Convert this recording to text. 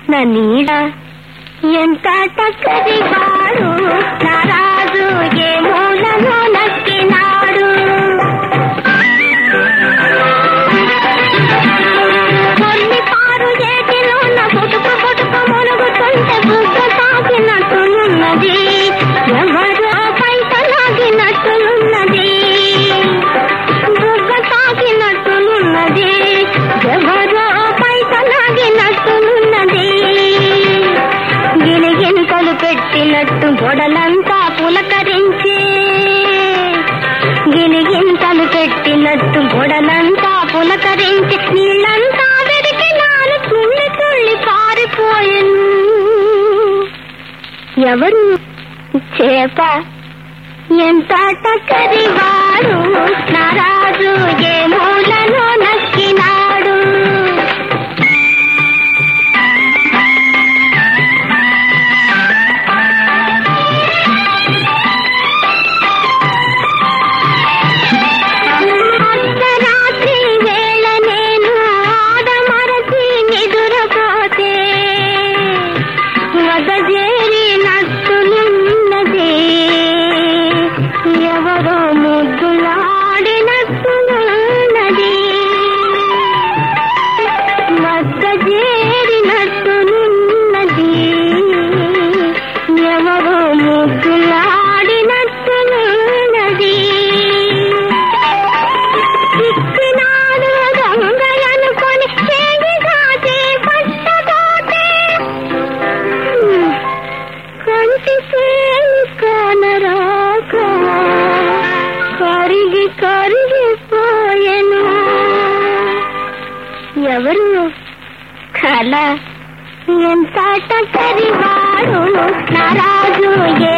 నా నీడ ఎంత టక్కరివాడు, నా రాజు ఏ మూలలో నక్కినాడు. కొన్ని పారు ఏటిలో నా పొడుపు పొడుపు మొలుగుతుంటే బుగ్గ తాకినట్టున్నది, ఎవరో పైట లాగినట్టున్నది, బుగ్గ తాకినట్టున్నది, ఎవరో పైట లాగినట్టున్నది. గిలిగింతలు పెట్టినట్టు గొడలంతా పులకరించి, గిలిగింతలు పెట్టినట్టు గొడలంతా పులకరించి, నీళ్ళంతా వెడికి నాలు తుళ్ళి తుళ్ళి పారిపోయిను. ఎవరు? చేప. ఎంత టక్కరివాడు, నా రాజు ఏ మూలలో నక్కినాడు. అర్ధరాత్రి వేళ నేను ఆడమరచి నిదురపోతే వదజేరినట్టున్నది, ఎవరో ముద్దులాడినట్టున్నది, వదజేరినట్టున్నది, ఎవరో ముద్దులాడినట్టున్నది. ఇచ్చినాడు దొంగలనుకొని చేగిగాచే పట్టబోతే, కంటికి కనరాక కరిగి కరిగిపోయెను. ఎవరు? కళ. ఎంత టక్కరివాడు, నా రాజు ఏ